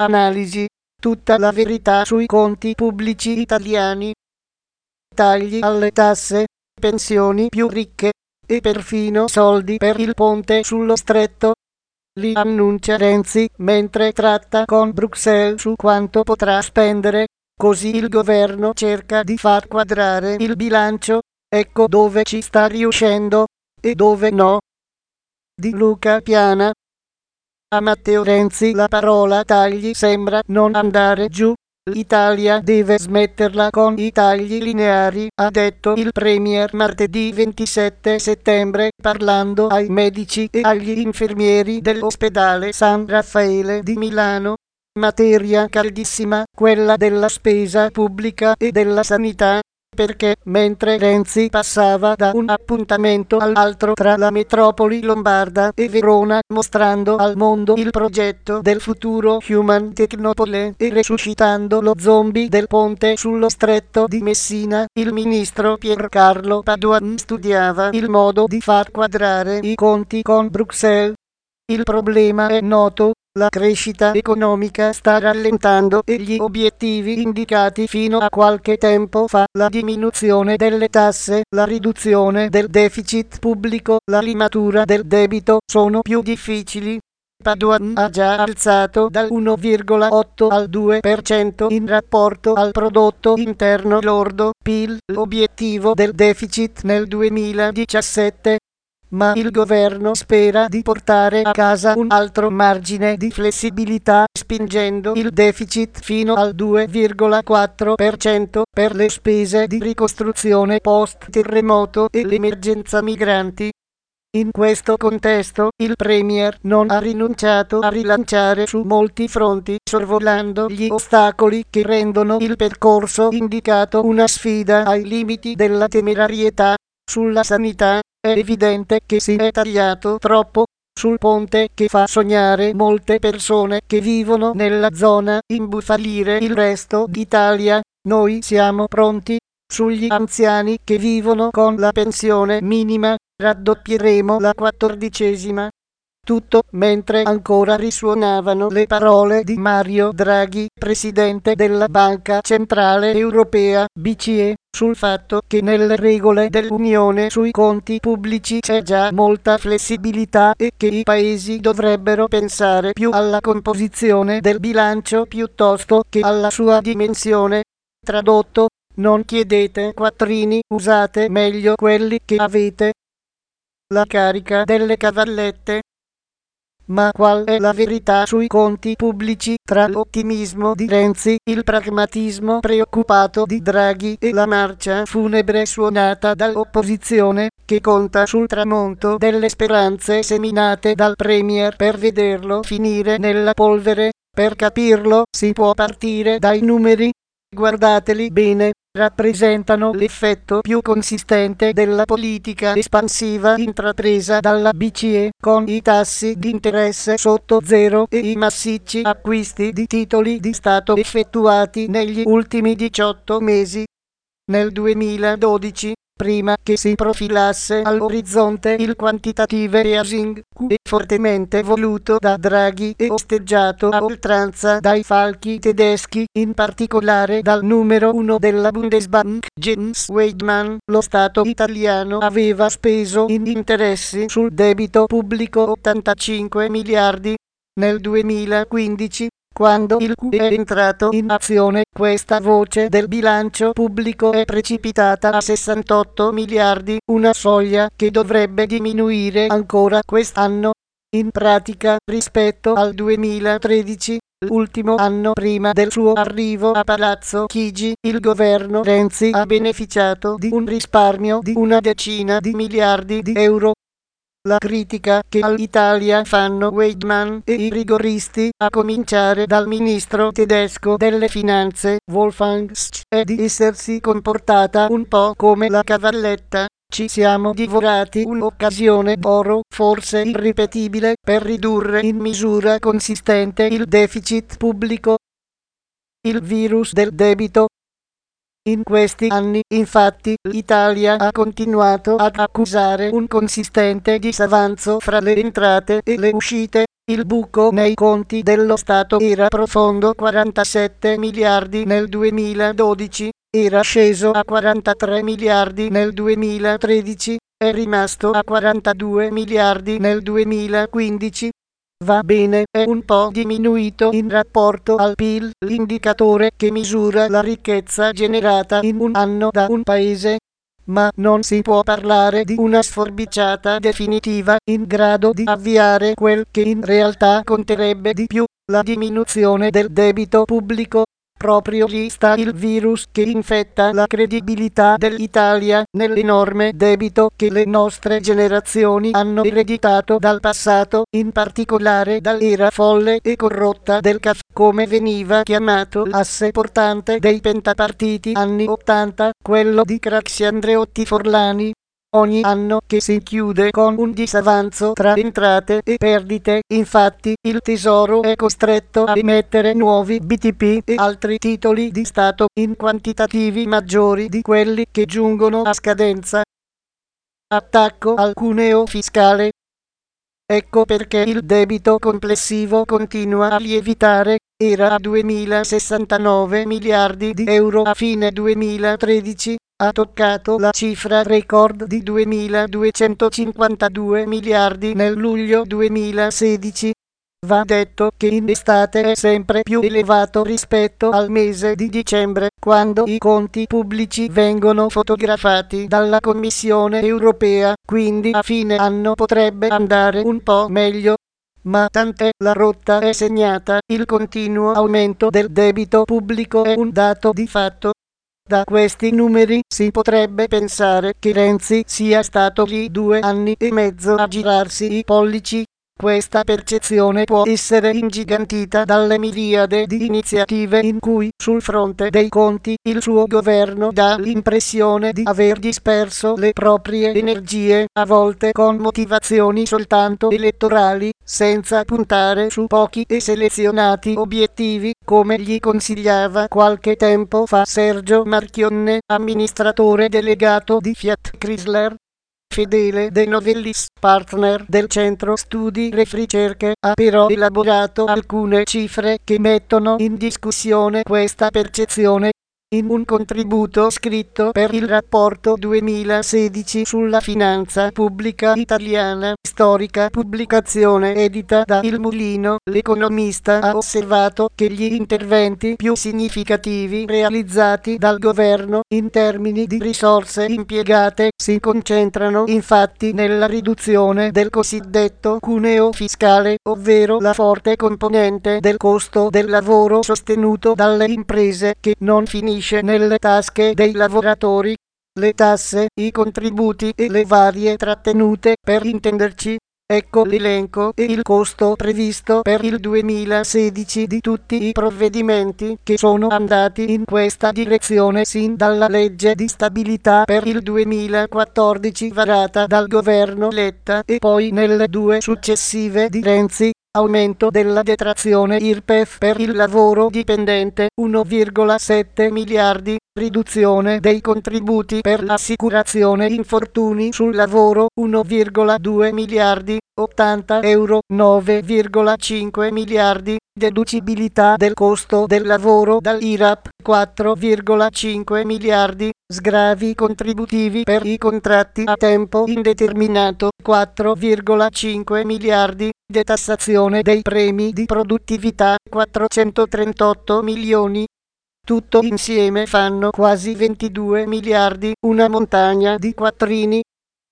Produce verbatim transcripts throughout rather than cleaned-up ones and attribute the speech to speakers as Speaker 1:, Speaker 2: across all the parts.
Speaker 1: Analisi. Tutta la verità sui conti pubblici italiani. Tagli alle tasse, pensioni più ricche, e perfino soldi per il ponte sullo stretto. Li annuncia Renzi mentre tratta con Bruxelles su quanto potrà spendere, così il governo cerca di far quadrare il bilancio, ecco dove ci sta riuscendo, e dove no. Di Luca Piana. A Matteo Renzi la parola tagli sembra non andare giù. L'Italia deve smetterla con i tagli lineari, ha detto il Premier martedì ventisette settembre parlando ai medici e agli infermieri dell'ospedale San Raffaele di Milano. Materia caldissima, quella della spesa pubblica e della sanità. Perché, mentre Renzi passava da un appuntamento all'altro tra la metropoli lombarda e Verona, mostrando al mondo il progetto del futuro Human Technopole e resuscitando lo zombie del ponte sullo stretto di Messina, il ministro Piercarlo Padoan studiava il modo di far quadrare i conti con Bruxelles. Il problema è noto. La crescita economica sta rallentando e gli obiettivi indicati fino a qualche tempo fa, la diminuzione delle tasse, la riduzione del deficit pubblico, la limatura del debito, sono più difficili. Padoan ha già alzato dal uno virgola otto al due per cento in rapporto al prodotto interno lordo, P I L, l'obiettivo del deficit nel duemiladiciassette. Ma il governo spera di portare a casa un altro margine di flessibilità, spingendo il deficit fino al due virgola quattro per cento per le spese di ricostruzione post-terremoto e l'emergenza migranti. In questo contesto, il Premier non ha rinunciato a rilanciare su molti fronti, sorvolando gli ostacoli che rendono il percorso indicato una sfida ai limiti della temerarietà. Sulla sanità, è evidente che si è tagliato troppo. Sul ponte che fa sognare molte persone che vivono nella zona, imbufalire il resto d'Italia, noi siamo pronti. Sugli anziani che vivono con la pensione minima, raddoppieremo la quattordicesima. Tutto mentre ancora risuonavano le parole di Mario Draghi, presidente della Banca Centrale Europea, B C E, sul fatto che nelle regole dell'Unione sui conti pubblici c'è già molta flessibilità e che i paesi dovrebbero pensare più alla composizione del bilancio piuttosto che alla sua dimensione. Tradotto, non chiedete quattrini, usate meglio quelli che avete. La carica delle cavallette. Ma qual è la verità sui conti pubblici tra l'ottimismo di Renzi, il pragmatismo preoccupato di Draghi e la marcia funebre suonata dall'opposizione, che conta sul tramonto delle speranze seminate dal Premier per vederlo finire nella polvere? Per capirlo, si può partire dai numeri. Guardateli bene, rappresentano l'effetto più consistente della politica espansiva intrapresa dalla B C E, con i tassi di interesse sotto zero e i massicci acquisti di titoli di Stato effettuati negli ultimi diciotto mesi. Nel duemiladodici, prima che si profilasse all'orizzonte il quantitative easing, e fortemente voluto da Draghi e osteggiato a oltranza dai falchi tedeschi, in particolare dal numero uno della Bundesbank, Jens Weidmann, lo Stato italiano aveva speso in interessi sul debito pubblico ottantacinque miliardi. Nel duemilaquindici, quando il Q E è entrato in azione, questa voce del bilancio pubblico è precipitata a sessantotto miliardi, una soglia che dovrebbe diminuire ancora quest'anno. In pratica, rispetto al duemilatredici, l'ultimo anno prima del suo arrivo a Palazzo Chigi, il governo Renzi ha beneficiato di un risparmio di una decina di miliardi di euro. La critica che all'Italia fanno Weidmann e i rigoristi, a cominciare dal ministro tedesco delle finanze, Wolfgang Schäuble, è di essersi comportata un po' come la cavalletta. Ci siamo divorati un'occasione d'oro, forse irripetibile, per ridurre in misura consistente il deficit pubblico. Il virus del debito. In questi anni, infatti, l'Italia ha continuato ad accusare un consistente disavanzo fra le entrate e le uscite. Il buco nei conti dello Stato era profondo quarantasette miliardi nel duemiladodici, era sceso a quarantatré miliardi nel duemilatredici, è rimasto a quarantadue miliardi nel duemilaquindici. Va bene, è un po' diminuito in rapporto al P I L, l'indicatore che misura la ricchezza generata in un anno da un paese, ma non si può parlare di una sforbiciata definitiva in grado di avviare quel che in realtà conterebbe di più, la diminuzione del debito pubblico. Proprio lì sta il virus che infetta la credibilità dell'Italia, nell'enorme debito che le nostre generazioni hanno ereditato dal passato, in particolare dall'era folle e corrotta del C A F, come veniva chiamato l'asse portante dei pentapartiti anni ottanta, quello di Craxi Andreotti Forlani. Ogni anno che si chiude con un disavanzo tra entrate e perdite, infatti, il Tesoro è costretto a emettere nuovi B T P e altri titoli di Stato in quantitativi maggiori di quelli che giungono a scadenza. Attacco al cuneo fiscale. Ecco perché il debito complessivo continua a lievitare, era a duemilasessantanove miliardi di euro a fine duemilatredici, ha toccato la cifra record di duemiladuecentocinquantadue miliardi nel luglio duemilasedici. Va detto che in estate è sempre più elevato rispetto al mese di dicembre, quando i conti pubblici vengono fotografati dalla Commissione europea, quindi a fine anno potrebbe andare un po' meglio. Ma tant'è, la rotta è segnata, il continuo aumento del debito pubblico è un dato di fatto. Da questi numeri si potrebbe pensare che Renzi sia stato lì due anni e mezzo a girarsi i pollici. Questa percezione può essere ingigantita dalle miriade di iniziative in cui, sul fronte dei conti, il suo governo dà l'impressione di aver disperso le proprie energie, a volte con motivazioni soltanto elettorali, senza puntare su pochi e selezionati obiettivi, come gli consigliava qualche tempo fa Sergio Marchionne, amministratore delegato di Fiat Chrysler. Fedele De Novellis, partner del Centro Studi Refricerche, ha però elaborato alcune cifre che mettono in discussione questa percezione. In un contributo scritto per il rapporto duemilasedici sulla finanza pubblica italiana, storica pubblicazione edita da Il Mulino, l'economista ha osservato che gli interventi più significativi realizzati dal governo in termini di risorse impiegate si concentrano infatti nella riduzione del cosiddetto cuneo fiscale, ovvero la forte componente del costo del lavoro sostenuto dalle imprese che non finisce nelle tasche dei lavoratori. Le tasse, i contributi e le varie trattenute, per intenderci. Ecco l'elenco e il costo previsto per il duemilasedici di tutti i provvedimenti che sono andati in questa direzione sin dalla legge di stabilità per il duemilaquattordici varata dal governo Letta e poi nelle due successive di Renzi. Aumento della detrazione I R P E F per il lavoro dipendente uno virgola sette miliardi, riduzione dei contributi per l'assicurazione infortuni sul lavoro uno virgola due miliardi, ottanta euro, nove virgola cinque miliardi, deducibilità del costo del lavoro dall'I R A P quattro virgola cinque miliardi, sgravi contributivi per i contratti a tempo indeterminato quattro virgola cinque miliardi, detassazione dei premi di produttività quattrocentotrentotto milioni. Tutto insieme fanno quasi ventidue miliardi, una montagna di quattrini.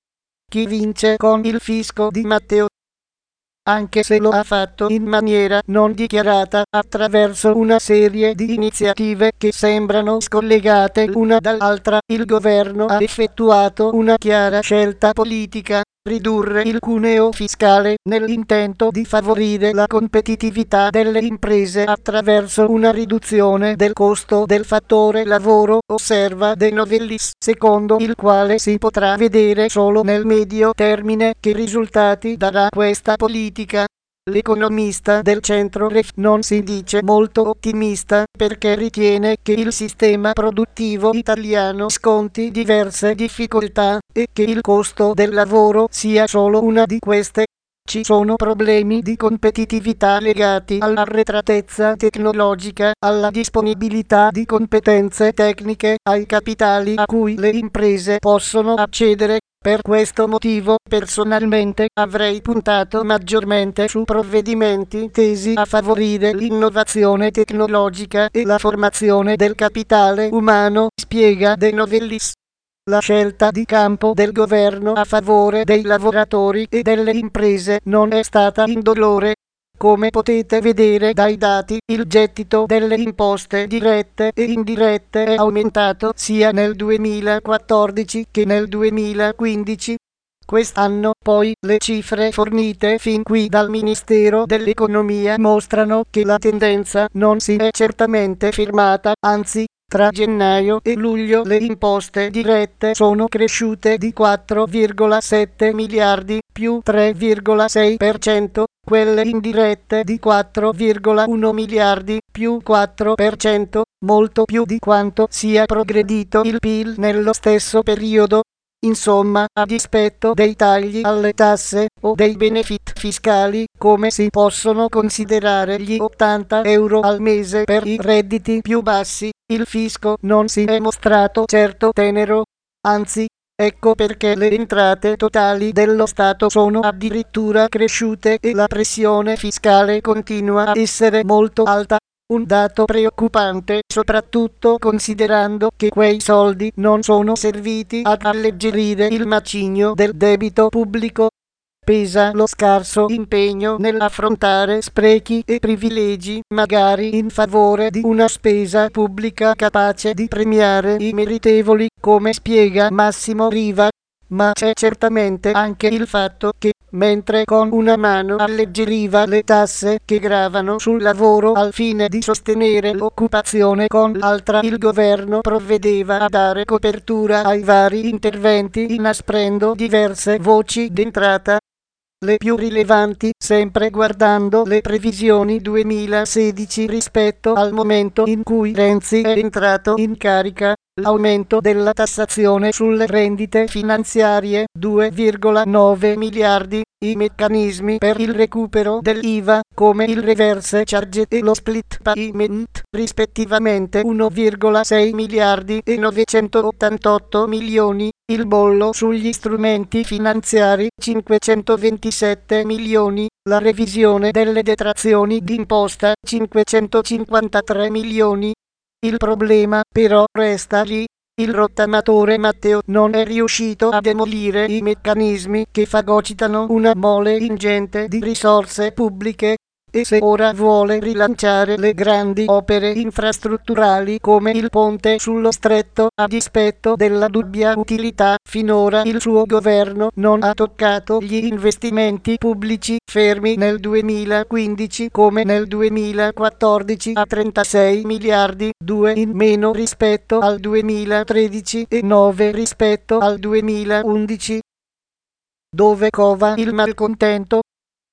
Speaker 1: Chi vince con il fisco di Matteo? Anche se lo ha fatto in maniera non dichiarata, attraverso una serie di iniziative che sembrano scollegate l'una dall'altra, il governo ha effettuato una chiara scelta politica: ridurre il cuneo fiscale nell'intento di favorire la competitività delle imprese attraverso una riduzione del costo del fattore lavoro, osserva De Novellis, secondo il quale si potrà vedere solo nel medio termine che risultati darà questa politica. L'economista del centro-ref non si dice molto ottimista perché ritiene che il sistema produttivo italiano sconti diverse difficoltà e che il costo del lavoro sia solo una di queste. Ci sono problemi di competitività legati all'arretratezza tecnologica, alla disponibilità di competenze tecniche, ai capitali a cui le imprese possono accedere. Per questo motivo, personalmente, avrei puntato maggiormente su provvedimenti tesi a favorire l'innovazione tecnologica e la formazione del capitale umano, spiega De Novellis. La scelta di campo del governo a favore dei lavoratori e delle imprese non è stata indolore. Come potete vedere dai dati, il gettito delle imposte dirette e indirette è aumentato sia nel duemilaquattordici che nel duemilaquindici. Quest'anno, poi, le cifre fornite fin qui dal Ministero dell'Economia mostrano che la tendenza non si è certamente fermata, anzi, tra gennaio e luglio le imposte dirette sono cresciute di quattro virgola sette miliardi, più tre virgola sei per cento, quelle indirette di quattro virgola uno miliardi, più quattro per cento, molto più di quanto sia progredito il P I L nello stesso periodo. Insomma, a dispetto dei tagli alle tasse o dei benefit fiscali, come si possono considerare gli ottanta euro al mese per i redditi più bassi, il fisco non si è mostrato certo tenero. Anzi, ecco perché le entrate totali dello Stato sono addirittura cresciute e la pressione fiscale continua a essere molto alta. Un dato preoccupante, soprattutto considerando che quei soldi non sono serviti ad alleggerire il macigno del debito pubblico. Pesa lo scarso impegno nell'affrontare sprechi e privilegi, magari in favore di una spesa pubblica capace di premiare i meritevoli, come spiega Massimo Riva. Ma c'è certamente anche il fatto che, mentre con una mano alleggeriva le tasse che gravano sul lavoro al fine di sostenere l'occupazione, con l'altra il governo provvedeva a dare copertura ai vari interventi inasprendo diverse voci d'entrata. Le più rilevanti, sempre guardando le previsioni duemilasedici rispetto al momento in cui Renzi è entrato in carica: l'aumento della tassazione sulle rendite finanziarie, due virgola nove miliardi, i meccanismi per il recupero dell'I V A, come il reverse charge e lo split payment, rispettivamente uno virgola sei miliardi e novecentottantotto milioni, il bollo sugli strumenti finanziari, cinquecentoventisette milioni, la revisione delle detrazioni d'imposta, cinquecentocinquantatré milioni. Il problema, però, resta lì. Il rottamatore Matteo non è riuscito a demolire i meccanismi che fagocitano una mole ingente di risorse pubbliche. E se ora vuole rilanciare le grandi opere infrastrutturali come il ponte sullo stretto, a dispetto della dubbia utilità, finora il suo governo non ha toccato gli investimenti pubblici, fermi nel duemilaquindici come nel duemilaquattordici a trentasei miliardi, due in meno rispetto al duemilatredici e nove rispetto al duemilaundici. Dove cova il malcontento?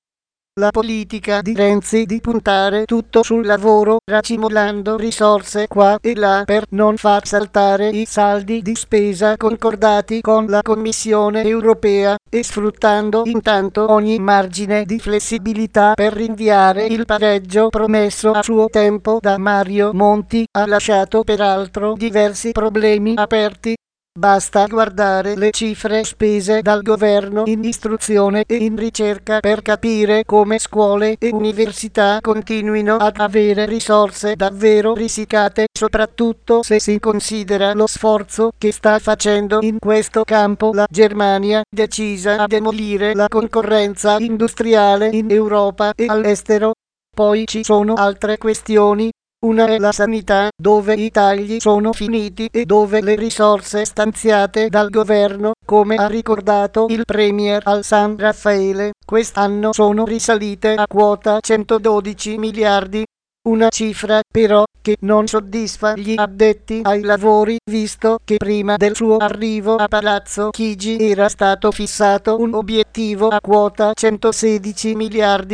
Speaker 1: La politica di Renzi di puntare tutto sul lavoro, racimolando risorse qua e là per non far saltare i saldi di spesa concordati con la Commissione europea, e sfruttando intanto ogni margine di flessibilità per rinviare il pareggio promesso a suo tempo da Mario Monti, ha lasciato peraltro diversi problemi aperti. Basta guardare le cifre spese dal governo in istruzione e in ricerca per capire come scuole e università continuino ad avere risorse davvero risicate, soprattutto se si considera lo sforzo che sta facendo in questo campo la Germania, decisa a demolire la concorrenza industriale in Europa e all'estero. Poi ci sono altre questioni. Una è la sanità, dove i tagli sono finiti e dove le risorse stanziate dal governo, come ha ricordato il Premier al San Raffaele, quest'anno sono risalite a quota centododici miliardi. Una cifra, però, che non soddisfa gli addetti ai lavori, visto che prima del suo arrivo a Palazzo Chigi era stato fissato un obiettivo a quota centosedici miliardi.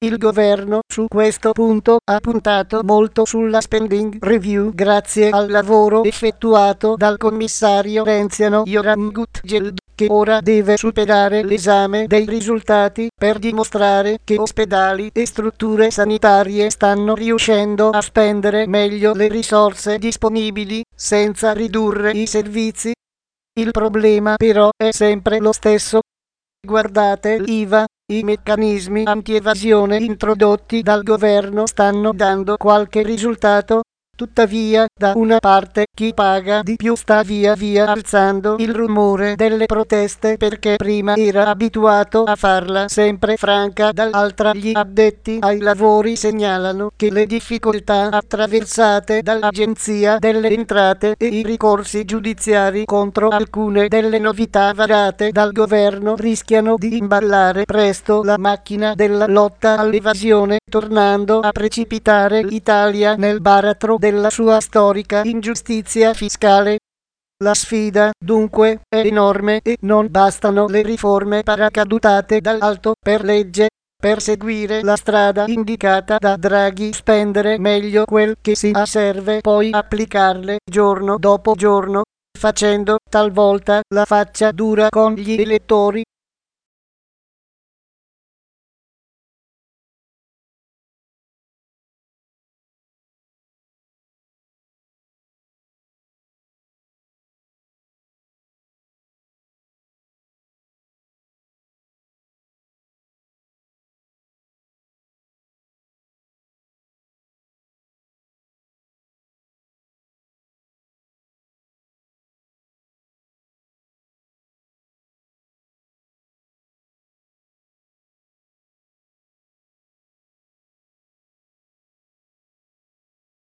Speaker 1: Il governo su questo punto ha puntato molto sulla spending review grazie al lavoro effettuato dal commissario renziano Joram Gutgeld, che ora deve superare l'esame dei risultati per dimostrare che ospedali e strutture sanitarie stanno riuscendo a spendere meglio le risorse disponibili senza ridurre i servizi. Il problema però è sempre lo stesso. Guardate l'I V A, i meccanismi anti-evasione introdotti dal governo stanno dando qualche risultato. Tuttavia, da una parte, chi paga di più sta via via alzando il rumore delle proteste perché prima era abituato a farla sempre franca, dall'altra gli addetti ai lavori segnalano che le difficoltà attraversate dall'Agenzia delle Entrate e i ricorsi giudiziari contro alcune delle novità varate dal governo rischiano di imballare presto la macchina della lotta all'evasione, tornando a precipitare l'Italia nel baratro della sua storica ingiustizia fiscale. La sfida, dunque, è enorme e non bastano le riforme paracadutate dall'alto per legge per seguire la strada indicata da Draghi. Spendere meglio quel che si ha serve poi applicarle giorno dopo giorno, facendo talvolta la faccia dura con gli elettori.